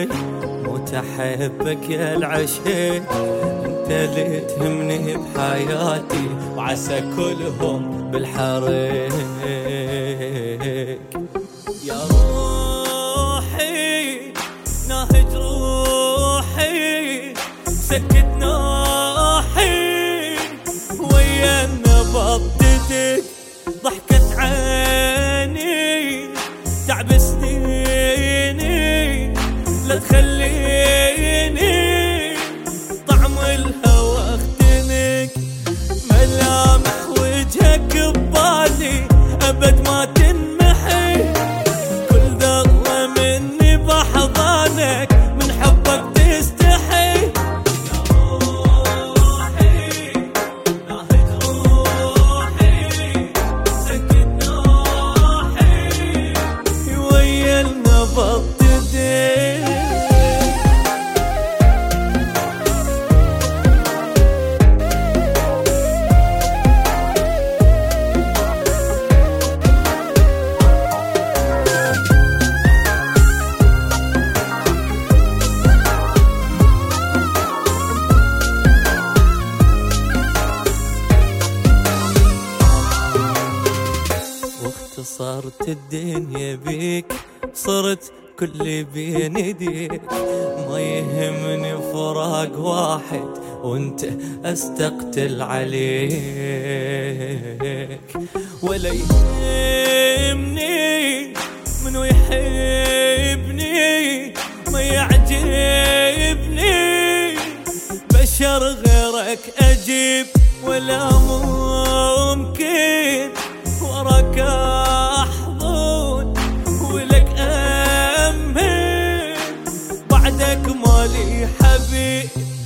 موت احبك يا العشيق، انت اللي تهمني بحياتي وعسى كلهم بالحريق. يا روحي ناهج روحي سكت ناحي ويا نبضتك، ضحكت عيني تعب سنيني لا تخليني طعم الهوى اختنك. ملامح وجهك ببالي ابد ما تنمحي، كل ذرة مني بحضانك من حبك تستحي. يا روحي ناهج روحي سكت ناحي ويا النبض تدين. واختصرت الدنيا بيك، صرت كل بين يديك، ما يهمني فراق واحد وانت استقتل عليك. ولا يهمني منو يحبني ما يعجبني، بشر غيرك اجيب ولا ممكن وراك احضن ولك امن، بعدك مالي حبيب